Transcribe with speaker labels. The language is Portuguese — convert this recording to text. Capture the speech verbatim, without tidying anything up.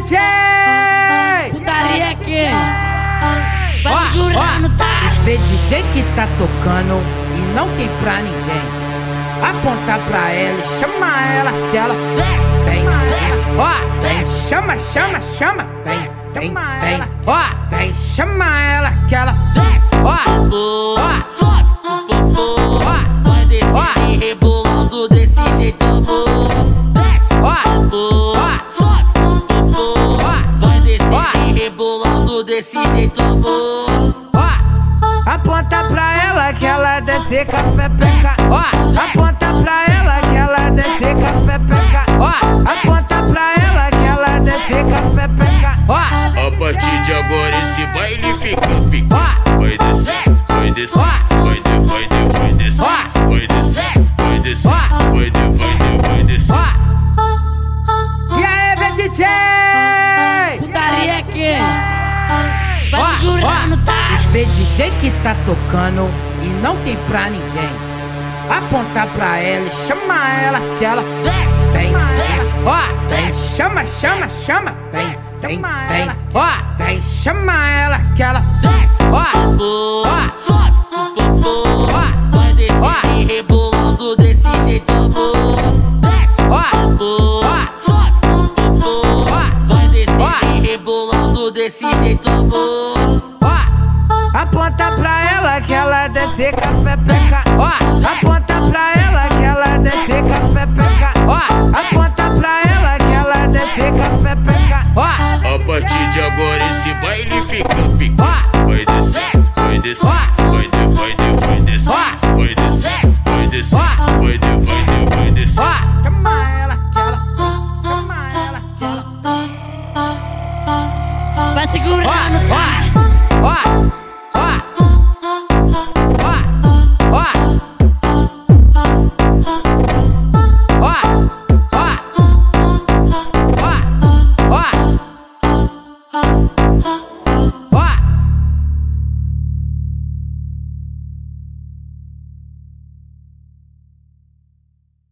Speaker 1: J!
Speaker 2: Putaria aqui. Vai
Speaker 1: Ó,
Speaker 2: segurando, tá?
Speaker 1: Esse D J que tá tocando e não tem pra ninguém. Aponta pra ela e chama ela que ela
Speaker 2: Desce,
Speaker 1: vem,
Speaker 2: desce,
Speaker 1: ó, vem, chama, chama, chama, vem, vem, vem, ó, vem, chama ela que ela
Speaker 2: desce,
Speaker 1: ó, ó,
Speaker 2: sobe,
Speaker 1: ó,
Speaker 2: vai descer e rebolando desse jeito, desce,
Speaker 1: ó, ó,
Speaker 2: sobe, vai descer e rebolando desse jeito,
Speaker 1: ó. Aponta pra ela que ela desce com a pepeca, ó. Aponta pra ela que ela desce com a pepeca, ó. Aponta pra ela que ela desce com a pepeca, ó.
Speaker 3: A partir de agora esse baile fica pica.
Speaker 1: Ó,
Speaker 3: Vai descer, vai descer, vai de, vai de, vai descer, vai descer, vai descer, vai de, vai de, vai descer.
Speaker 1: ó. E aí, D J?
Speaker 2: putaria aqui. Vai
Speaker 1: Ó,
Speaker 2: segurando, tá?
Speaker 1: Esse D J que tá tocando e não tem pra ninguém. Aponta pra ela e chama ela que ela
Speaker 2: Desce,
Speaker 1: vem,
Speaker 2: desce,
Speaker 1: ó, vem, chama, chama, chama, vem, vem, vem, ó, vem, chama ela que ela
Speaker 2: desce,
Speaker 1: ó, ó,
Speaker 2: sobe,
Speaker 1: ó,
Speaker 2: vai descer e rebolando desse jeito, desce,
Speaker 1: ó, ó,
Speaker 2: sobe, vai descer
Speaker 1: ó.
Speaker 2: e rebolando desse jeito,
Speaker 1: ó. Aponta pra ela que ela desce com a pepeca, ó. Aponta pra ela que ela desce com a pepeca, ó. Aponta pra ela que ela desce com a pepeca, ó.
Speaker 3: A partir de agora esse baile fica pica.
Speaker 1: Ó,
Speaker 3: Vai descer, vai descer, vai de, vai de, vai descer, vai descer, vai descer, vai de, vai de, vai descer.
Speaker 1: ó. Chama ela que ela, chama ela que ela.
Speaker 2: vai segurando,
Speaker 1: Ó,